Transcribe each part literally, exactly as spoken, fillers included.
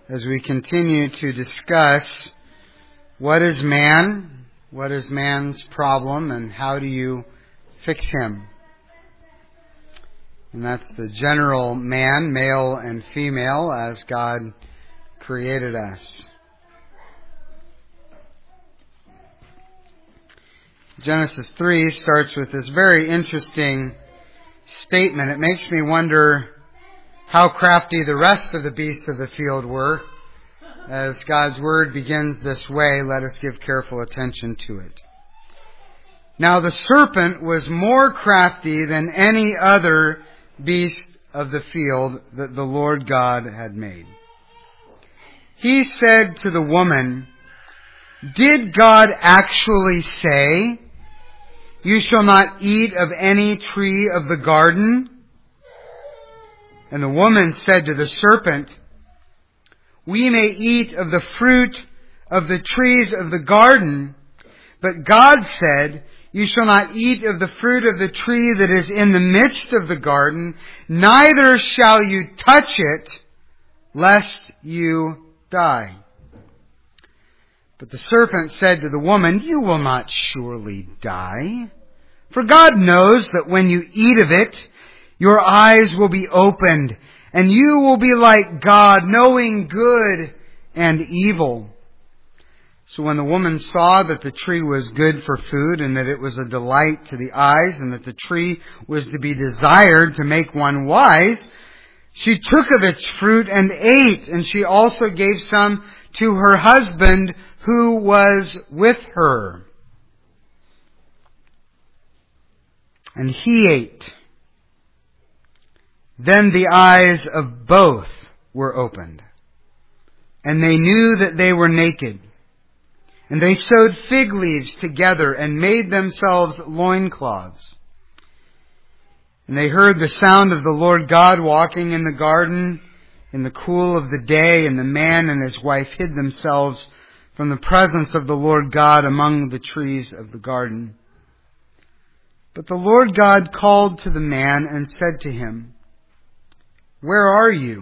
as we continue to discuss what is man, what is man's problem, and how do you fix him. And that's the general man, male and female, as God created us. Genesis three starts with this very interesting statement. It makes me wonder how crafty the rest of the beasts of the field were. As God's Word begins this way, let us give careful attention to it. Now the serpent was more crafty than any other beast of the field that the Lord God had made. He said to the woman, "Did God actually say, 'You shall not eat of any tree of the garden'?" And the woman said to the serpent, "We may eat of the fruit of the trees of the garden, but God said, 'You shall not eat of the fruit of the tree that is in the midst of the garden, neither shall you touch it, lest you die.' But the serpent said to the woman, 'You will not surely die. For God knows that when you eat of it, your eyes will be opened, and you will be like God, knowing good and evil.' So when the woman saw that the tree was good for food, and that it was a delight to the eyes, and that the tree was to be desired to make one wise, she took of its fruit and ate, and she also gave some to her husband who was with her. And he ate. Then the eyes of both were opened, and they knew that they were naked. And they sewed fig leaves together and made themselves loincloths. And they heard the sound of the Lord God walking in the garden in the cool of the day, and the man and his wife hid themselves from the presence of the Lord God among the trees of the garden. But the Lord God called to the man and said to him, 'Where are you?'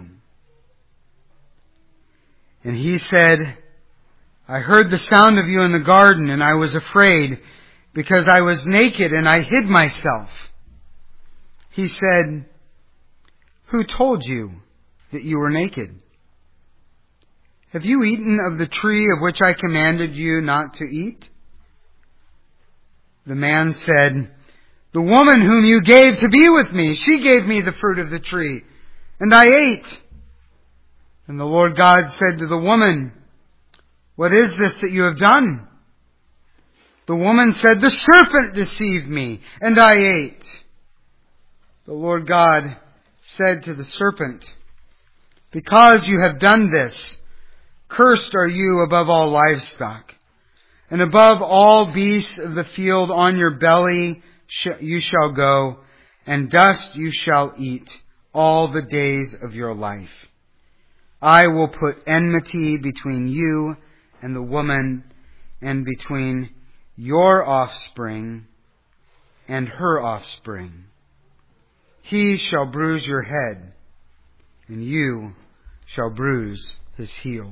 And he said, 'I heard the sound of you in the garden, and I was afraid, because I was naked and I hid myself.' He said, 'Who told you that you were naked? Have you eaten of the tree of which I commanded you not to eat?' The man said, 'The woman whom you gave to be with me, she gave me the fruit of the tree, and I ate.' And the Lord God said to the woman, 'What is this that you have done?' The woman said, 'The serpent deceived me, and I ate.' The Lord God said to the serpent, 'Because you have done this, cursed are you above all livestock, and above all beasts of the field. On your belly you shall go, and dust you shall eat all the days of your life. I will put enmity between you and the woman, and between your offspring and her offspring. He shall bruise your head, and you shall bruise his heel.'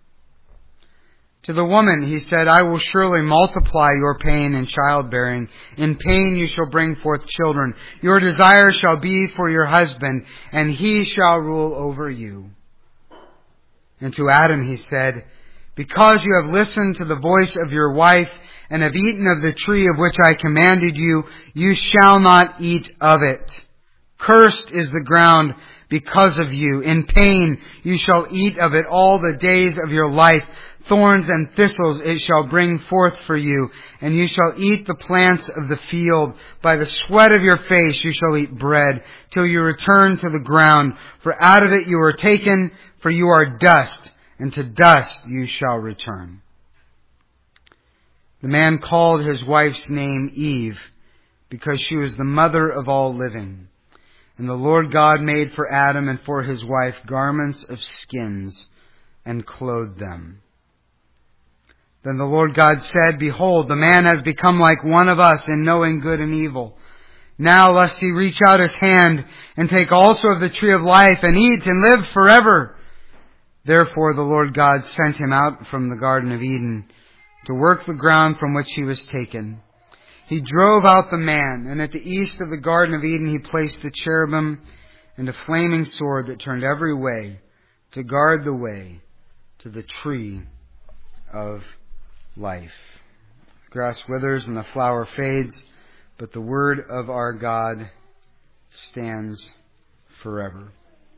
To the woman he said, 'I will surely multiply your pain in childbearing. In pain you shall bring forth children. Your desire shall be for your husband, and he shall rule over you.' And to Adam he said, 'Because you have listened to the voice of your wife, and have eaten of the tree of which I commanded you, you shall not eat of it. Cursed is the ground because of you. In pain you shall eat of it all the days of your life. Thorns and thistles it shall bring forth for you, and you shall eat the plants of the field. By the sweat of your face you shall eat bread, till you return to the ground. For out of it you were taken, for you are dust, and to dust you shall return.' The man called his wife's name Eve, because she was the mother of all living. And the Lord God made for Adam and for his wife garments of skins, and clothed them. Then the Lord God said, 'Behold, the man has become like one of us in knowing good and evil. Now lest he reach out his hand and take also of the tree of life and eat and live forever.' Therefore the Lord God sent him out from the Garden of Eden to work the ground from which he was taken. He drove out the man, and at the east of the Garden of Eden he placed the cherubim and a flaming sword that turned every way to guard the way to the tree of life. The grass withers and the flower fades, but the word of our God stands forever.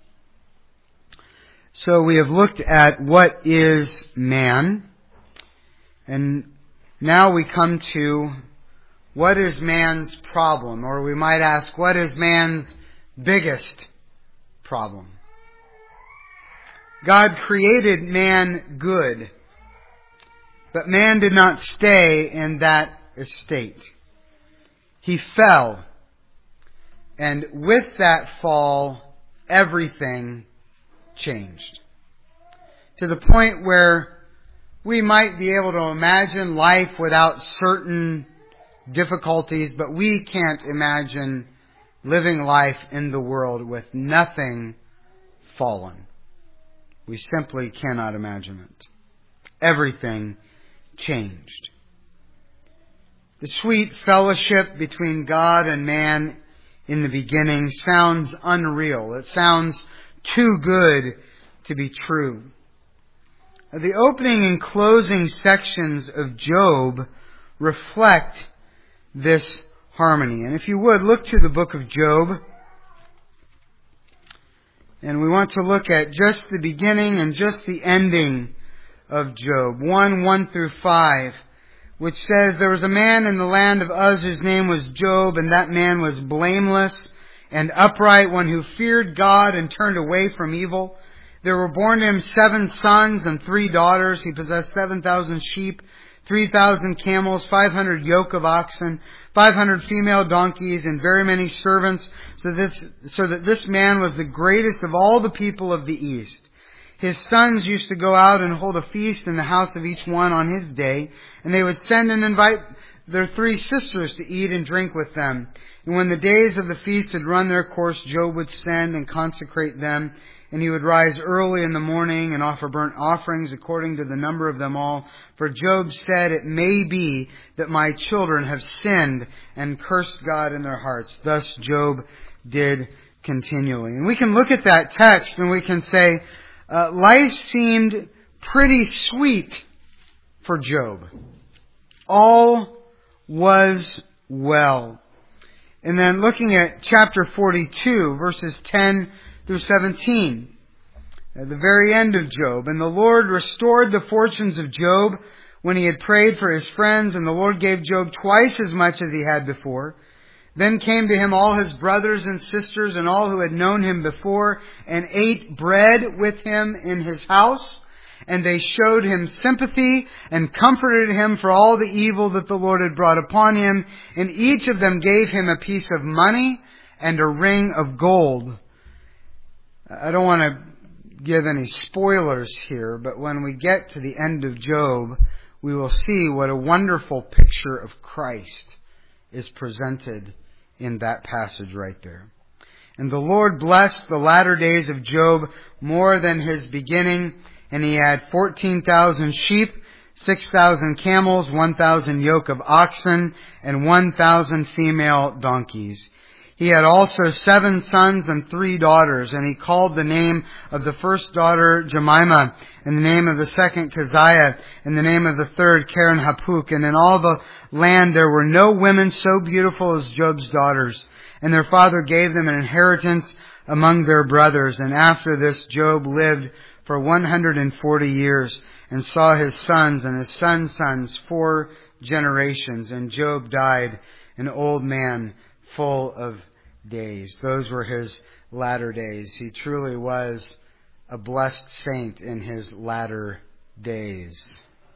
So we have looked at what is man, and now we come to what is man's problem, or we might ask, what is man's biggest problem? God created man good, but man did not stay in that estate. He fell, and with that fall, everything changed. To the point where we might be able to imagine life without certain difficulties, but we can't imagine living life in the world with nothing fallen. We simply cannot imagine it. Everything changed. The sweet fellowship between God and man in the beginning sounds unreal. It sounds too good to be true. The opening and closing sections of Job reflect this harmony. And if you would, look to the book of Job. And we want to look at just the beginning and just the ending of Job. one, one through five, which says, there was a man in the land of Uz whose name was Job, and that man was blameless and upright, one who feared God and turned away from evil. There were born to him seven sons and three daughters. He possessed seven thousand sheep, three thousand camels, five hundred yoke of oxen, five hundred female donkeys, and very many servants, so that, so that this man was the greatest of all the people of the East. His sons used to go out and hold a feast in the house of each one on his day, and they would send and invite their three sisters to eat and drink with them. And when the days of the feast had run their course, Job would send and consecrate them, and he would rise early in the morning and offer burnt offerings according to the number of them all. For Job said, it may be that my children have sinned and cursed God in their hearts. Thus Job did continually. And we can look at that text and we can say, uh, life seemed pretty sweet for Job. All was well. And then looking at chapter forty-two, verses ten through seventeen, at the very end of Job. And the Lord restored the fortunes of Job when he had prayed for his friends, and the Lord gave Job twice as much as he had before. Then came to him all his brothers and sisters and all who had known him before, and ate bread with him in his house. And they showed him sympathy and comforted him for all the evil that the Lord had brought upon him. And each of them gave him a piece of money and a ring of gold. I don't want to give any spoilers here, but when we get to the end of Job, we will see what a wonderful picture of Christ is presented in that passage right there. And the Lord blessed the latter days of Job more than his beginning, and he had fourteen thousand sheep, six thousand camels, one thousand yoke of oxen, and one thousand female donkeys. He had also seven sons and three daughters, and he called the name of the first daughter Jemimah, and the name of the second Keziah, and the name of the third Karen Hapuk. And in all the land there were no women so beautiful as Job's daughters, and their father gave them an inheritance among their brothers. And after this Job lived for one hundred forty years, and saw his sons and his sons' sons four generations. And Job died an old man, full of days. Those were his latter days. He truly was a blessed saint in his latter days.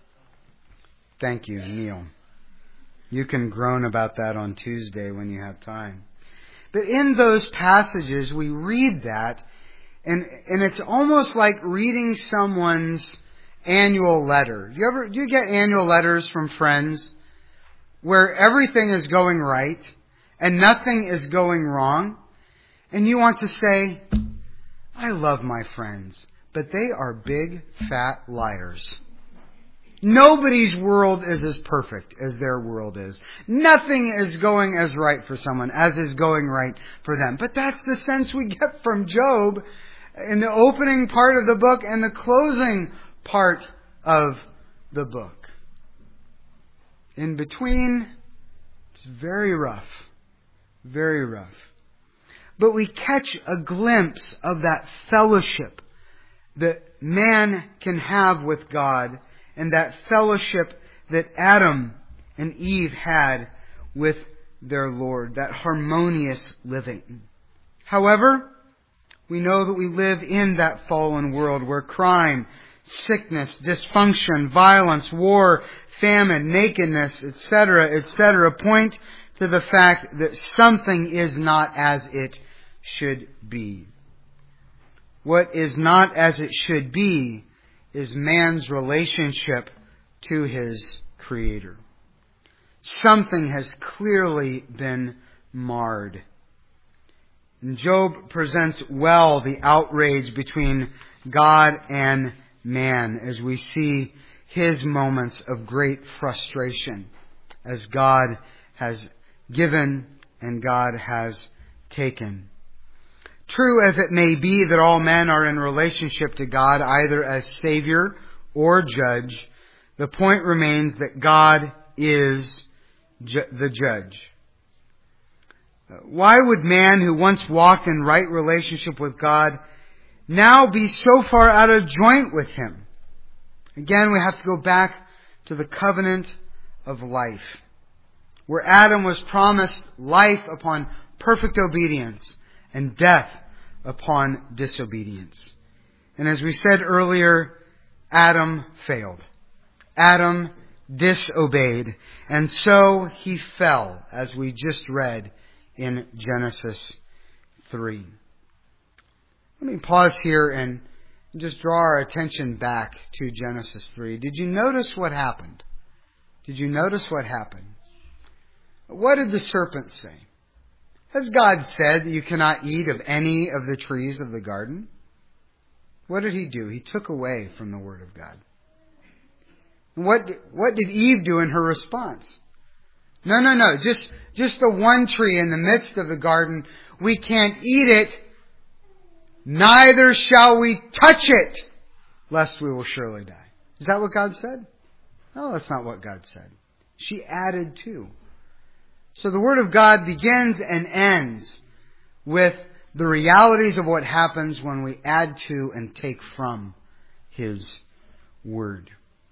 Thank you, Neil. You can groan about that on Tuesday when you have time. But in those passages, we read that, and and it's almost like reading someone's annual letter. Do you ever do you get annual letters from friends where everything is going right and nothing is going wrong, and you want to say, I love my friends, but they are big, fat liars. Nobody's world is as perfect as their world is. Nothing is going as right for someone as is going right for them. But that's the sense we get from Job in the opening part of the book and the closing part of the book. In between, it's very rough. Very rough. But we catch a glimpse of that fellowship that man can have with God, and that fellowship that Adam and Eve had with their Lord, that harmonious living. However, we know that we live in that fallen world where crime, sickness, dysfunction, violence, war, famine, nakedness, et cetera, et cetera, point to the fact that something is not as it should be. What is not as it should be is man's relationship to his Creator. Something has clearly been marred. And Job presents well the outrage between God and man as we see his moments of great frustration as God has given and God has taken. True as it may be that all men are in relationship to God, either as Savior or Judge, the point remains that God is ju- the Judge. Why would man who once walked in right relationship with God now be so far out of joint with Him? Again, we have to go back to the covenant of life, where Adam was promised life upon perfect obedience and death upon disobedience. And as we said earlier, Adam failed. Adam disobeyed. And so he fell, as we just read in Genesis three. Let me pause here and just draw our attention back to Genesis three. Did you notice what happened? Did you notice what happened? What did the serpent say? Has God said that you cannot eat of any of the trees of the garden? What did he do? He took away from the Word of God. What, what did Eve do in her response? No, no, no. Just, just the one tree in the midst of the garden. We can't eat it. Neither shall we touch it, lest we will surely die. Is that what God said? No, that's not what God said. She added to. So the Word of God begins and ends with the realities of what happens when we add to and take from His Word.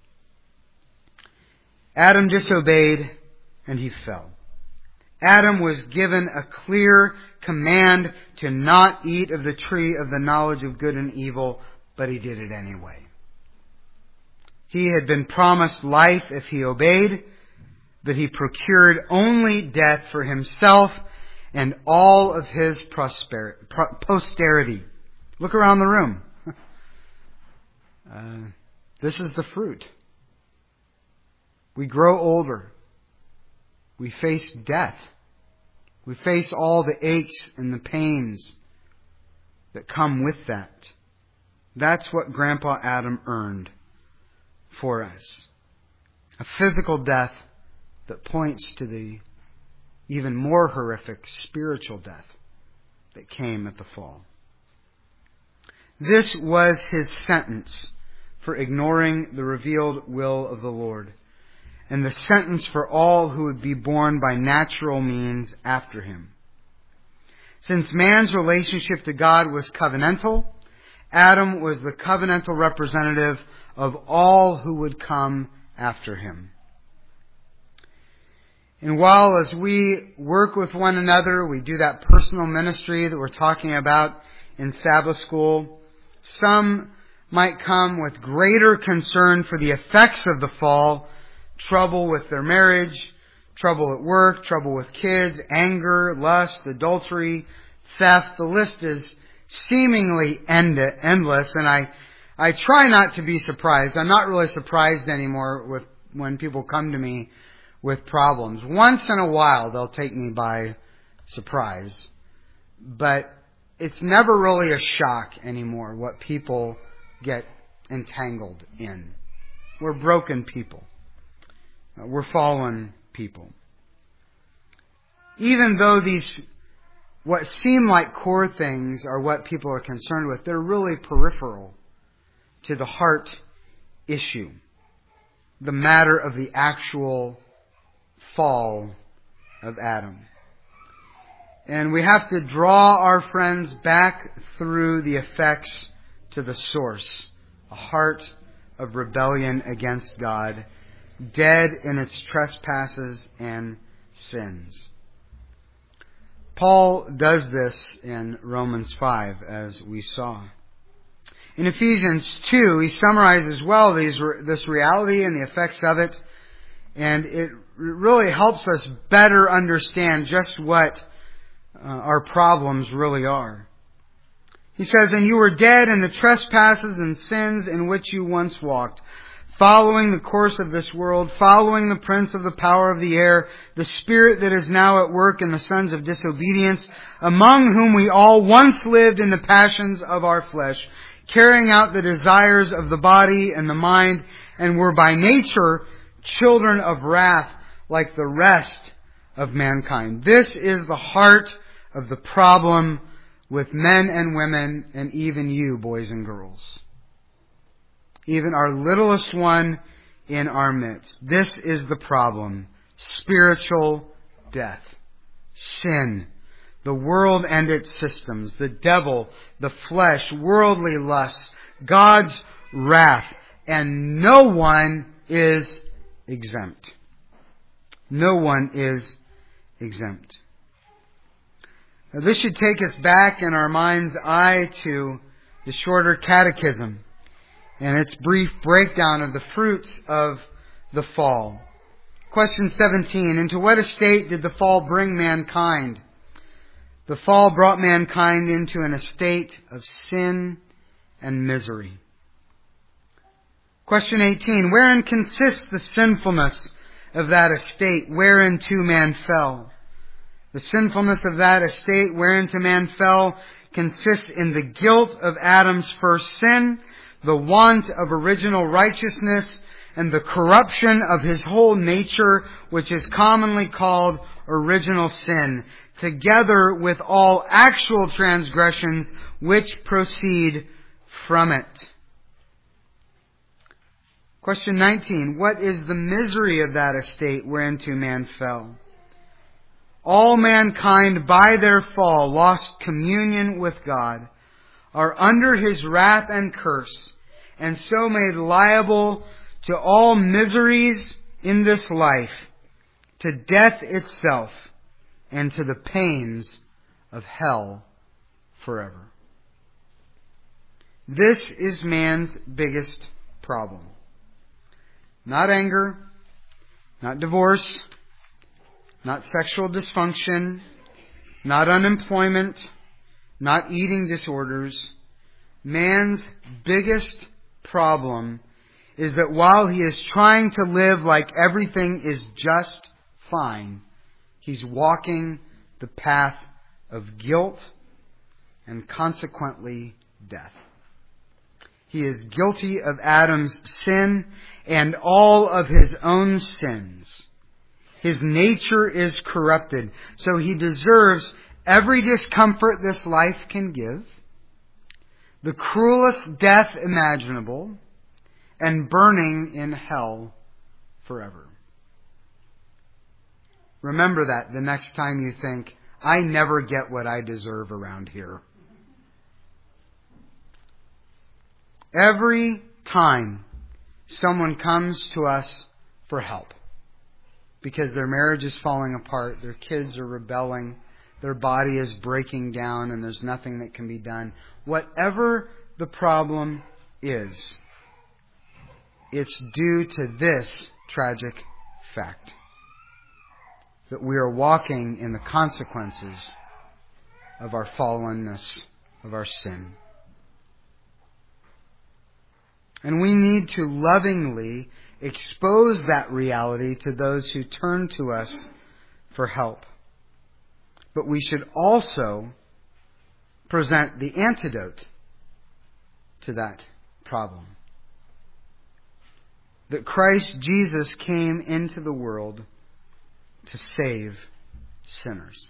Adam disobeyed and he fell. Adam was given a clear command to not eat of the tree of the knowledge of good and evil, but he did it anyway. He had been promised life if he obeyed, but he procured only death for himself and all of his prosperity, posterity. Look around the room. Uh, this is the fruit. We grow older. We face death. We face all the aches and the pains that come with that. That's what Grandpa Adam earned for us. A physical death that points to the even more horrific spiritual death that came at the fall. This was his sentence for ignoring the revealed will of the Lord, and the sentence for all who would be born by natural means after him. Since man's relationship to God was covenantal, Adam was the covenantal representative of all who would come after him. And while as we work with one another, we do that personal ministry that we're talking about in Sabbath school, some might come with greater concern for the effects of the fall, trouble with their marriage, trouble at work, trouble with kids, anger, lust, adultery, theft. The list is seemingly end- endless, and I, I try not to be surprised. I'm not really surprised anymore with when people come to me with problems. Once in a while, they'll take me by surprise, but it's never really a shock anymore what people get entangled in. We're broken people. We're fallen people. Even though these, what seem like core things are what people are concerned with, they're really peripheral to the heart issue, the matter of the actual fall of Adam. And we have to draw our friends back through the effects to the source, a heart of rebellion against God, dead in its trespasses and sins. Paul does this in Romans five, as we saw. In Ephesians two, he summarizes well these, this reality and the effects of it, and it really helps us better understand just what uh, our problems really are. He says, "And you were dead in the trespasses and sins in which you once walked, following the course of this world, following the prince of the power of the air, the spirit that is now at work in the sons of disobedience, among whom we all once lived in the passions of our flesh, carrying out the desires of the body and the mind, and were by nature children of wrath like the rest of mankind." This is the heart of the problem with men and women, and even you, boys and girls. Even our littlest one in our midst. This is the problem. Spiritual death. Sin. The world and its systems. The devil. The flesh. Worldly lusts. God's wrath. And no one is exempt. No one is exempt. Now, this should take us back in our mind's eye to the Shorter Catechism and its brief breakdown of the fruits of the fall. Question seventeen. Into what estate did the fall bring mankind? The fall brought mankind into an estate of sin and misery. Question eighteen. Wherein consists the sinfulness of that estate whereinto man fell? The sinfulness of that estate whereinto man fell consists in the guilt of Adam's first sin, the want of original righteousness, and the corruption of his whole nature, which is commonly called original sin, together with all actual transgressions which proceed from it. Question nineteen. What is the misery of that estate whereinto man fell? All mankind by their fall lost communion with God, are under His wrath and curse, and so made liable to all miseries in this life, to death itself, and to the pains of hell forever. This is man's biggest problem. Not anger, not divorce, not sexual dysfunction, not unemployment, not eating disorders. Man's biggest problem is that while he is trying to live like everything is just fine, he's walking the path of guilt and consequently death. He is guilty of Adam's sin and all of his own sins. His nature is corrupted, so he deserves every discomfort this life can give, the cruelest death imaginable, and burning in hell forever. Remember that the next time you think, I never get what I deserve around here. Every time someone comes to us for help, because their marriage is falling apart, their kids are rebelling, their body is breaking down, and there's nothing that can be done. Whatever the problem is, it's due to this tragic fact, that we are walking in the consequences of our fallenness, of our sin. And we need to lovingly expose that reality to those who turn to us for help. But we should also present the antidote to that problem. That Christ Jesus came into the world to save sinners.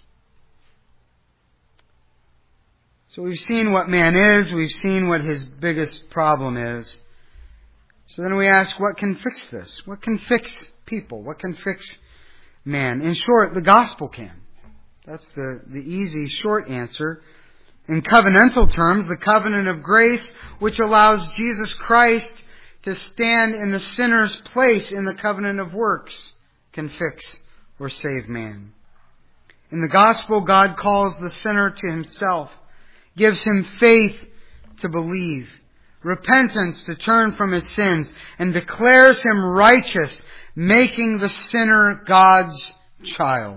So we've seen what man is. We've seen what his biggest problem is. So then we ask, what can fix this? What can fix people? What can fix man? In short, the gospel can. That's the, the easy, short answer. In covenantal terms, the covenant of grace, which allows Jesus Christ to stand in the sinner's place in the covenant of works, can fix or save man. In the gospel, God calls the sinner to himself, gives him faith to believe, repentance to turn from his sins, and declares him righteous, making the sinner God's child.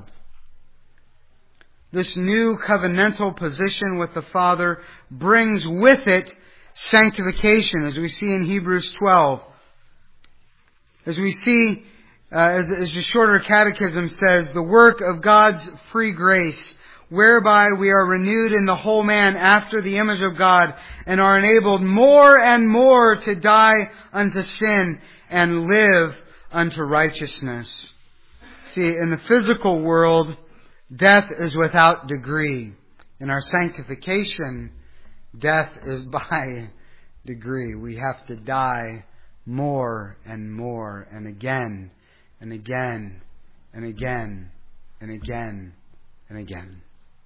This new covenantal position with the Father brings with it sanctification, as we see in Hebrews twelve. As we see, uh, as, as the shorter catechism says, the work of God's free grace, whereby we are renewed in the whole man after the image of God, and are enabled more and more to die unto sin and live unto righteousness. See, in the physical world, death is without degree. In our sanctification, death is by degree. We have to die more and more and again and again and again and again and again.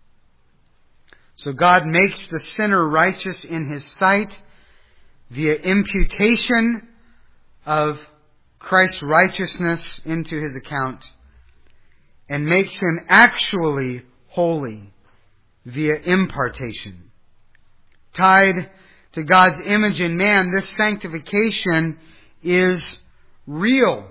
So God makes the sinner righteous in His sight via imputation of Christ's righteousness into His account, and makes him actually holy via impartation. Tied to God's image in man, this sanctification is real.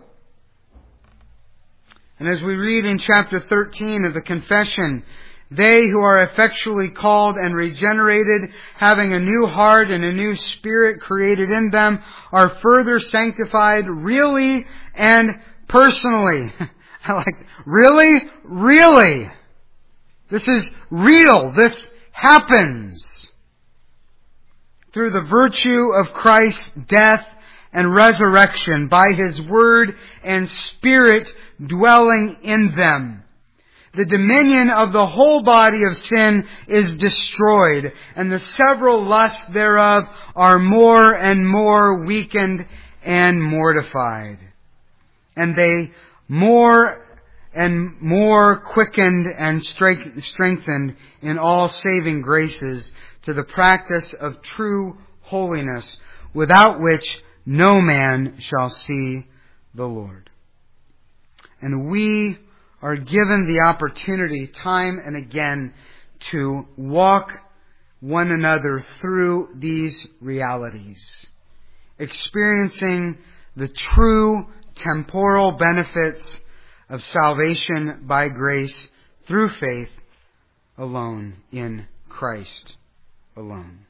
And as we read in chapter thirteen of the Confession, they who are effectually called and regenerated, having a new heart and a new spirit created in them, are further sanctified really and personally. I like, really? Really? This is real. This happens through the virtue of Christ's death and resurrection, by His Word and Spirit dwelling in them. The dominion of the whole body of sin is destroyed, and the several lusts thereof are more and more weakened and mortified. And they more and more quickened and strengthened in all saving graces to the practice of true holiness, without which no man shall see the Lord. And we are given the opportunity time and again to walk one another through these realities, experiencing the true temporal benefits of salvation by grace through faith alone, in Christ alone.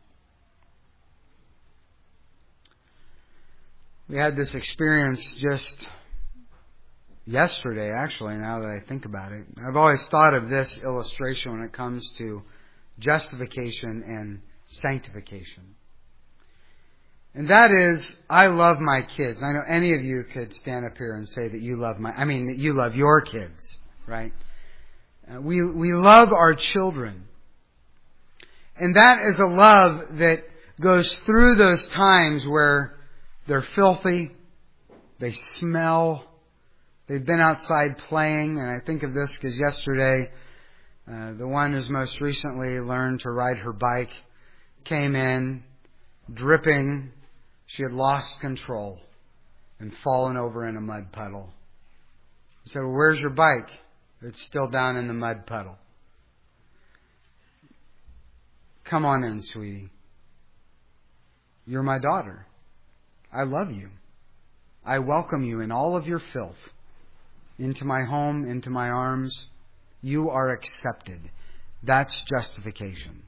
We had this experience just yesterday, actually, now that I think about it. I've always thought of this illustration when it comes to justification and sanctification. And that is, I love my kids. I know any of you could stand up here and say that you love my, I mean, that you love your kids, right? Uh, we, we love our children. And that is a love that goes through those times where they're filthy, they smell, they've been outside playing. And I think of this because yesterday, uh, the one who's most recently learned to ride her bike came in dripping. She had lost control and fallen over in a mud puddle. I said, well, where's your bike? It's still down in the mud puddle. Come on in, sweetie. You're my daughter. I love you. I welcome you in all of your filth into my home, into my arms. You are accepted. That's justification.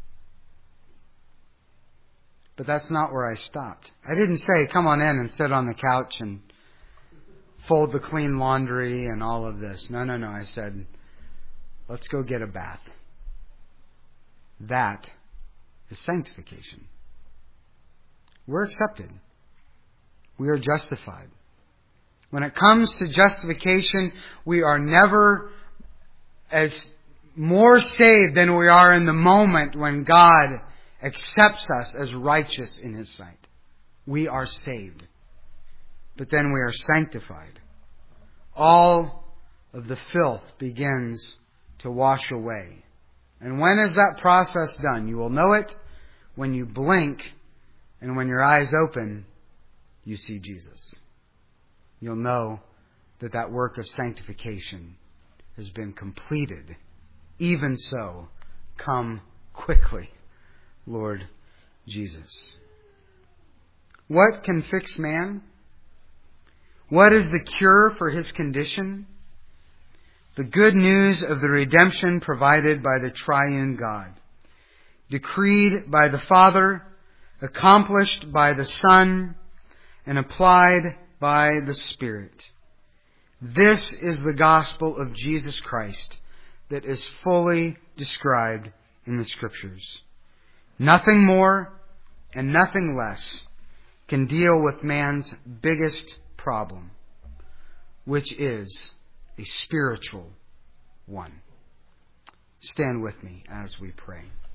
But that's not where I stopped. I didn't say, come on in and sit on the couch and fold the clean laundry and all of this. No, no, no. I said, let's go get a bath. That is sanctification. we're accepted. We are justified. When it comes to justification, we are never as more saved than we are in the moment when God accepts us as righteous in His sight. We are saved. But then we are sanctified. All of the filth begins to wash away. And when is that process done? You will know it when you blink, and when your eyes open, you see Jesus. You'll know that that work of sanctification has been completed. Even so, come quickly, Lord Jesus. What can fix man? What is the cure for his condition? The good news of the redemption provided by the triune God, decreed by the Father, accomplished by the Son, and applied by the Spirit. This is the gospel of Jesus Christ that is fully described in the Scriptures. Nothing more and nothing less can deal with man's biggest problem, which is a spiritual one. Stand with me as we pray.